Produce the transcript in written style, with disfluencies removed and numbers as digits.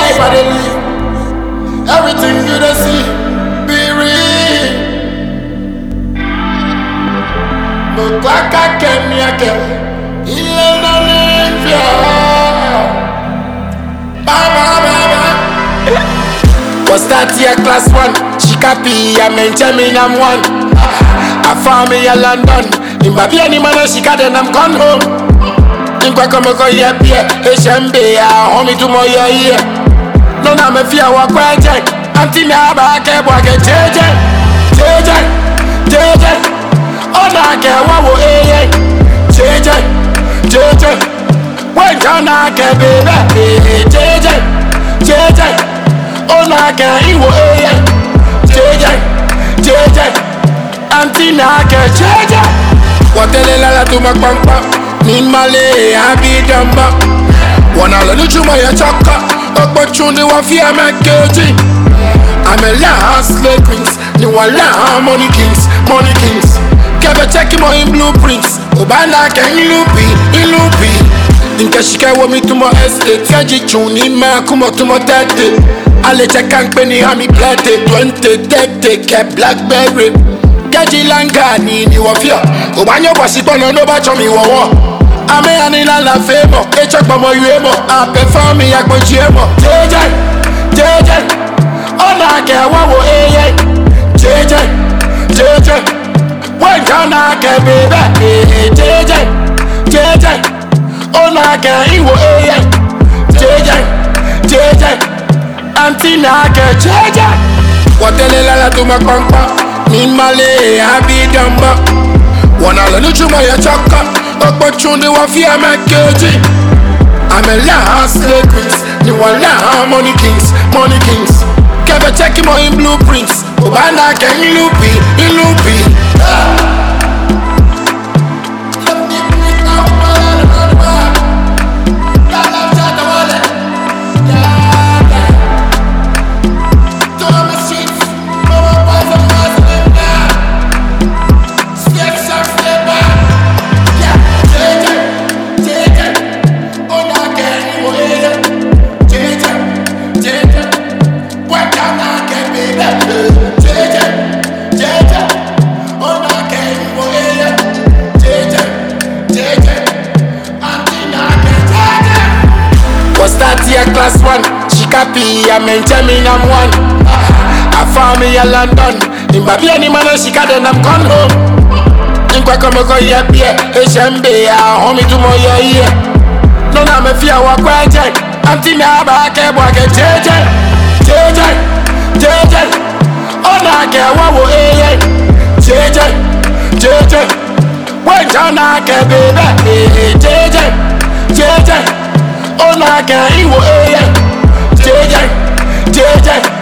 life I dey live. Everything you dey see, be real. No kwaka kemi ake, ile no nifia. Was that year class 1? She copy, I maintain me, I'm one. I found me in London. In Babia, ni man, she got and I'm gone home. In Quacamaco, yeah, HMB, homie to my year. No, I'm a fear, walk right, Auntie Naba, Kabaka, JJ. Oh, I can't walk, JJ. When John, I can't be baby, JJ. Oh, I can't eat, JJ. Auntie Naka, JJ. What the hell to my pampa? Nin Malay, happy dumba. Wanna learn to my chaka. Opportunity wa fear my keji. I'm a last slave queens. Ni wala money kings. Kebe check him in blueprints. Obana can ilupi. Inkashika wa mi to my estate. Kaji chuni ma kumo to my tete. Ale check and penny hami plate. 20 tete ke blackberry. Kaji langa ni wafia. Obanyo basipono no bacho mi wawa. Ame anila la femo. Echa kwa mo yuemo. A perform mi yak mo chiemo. JJ. Ona ke wawo JJ. When jana ke bebe. JJ. Ona ke iwo JJ. Auntie Naka, JJ. What the hell to my pampa? Nin Malay, happy dumba. Wanna learn to my chaka. Opportunity wa fear my keji. I'm a last slave queens. Ni wala money kings. Kebe check him in blueprints. Obana can ilupi. Class 1, she copy, I maintain me, I'm one. I found me in London. In Babia, ni man, she got and I'm gone home. In Quacamaco, yeah, HMB, homie to my year. No, I'm a fear, walk right, Auntie Naba, Kabaka, JJ. Oh, I can't walk, JJ. When John, I can't be baby, JJ. Oh, I can't eat, JJ.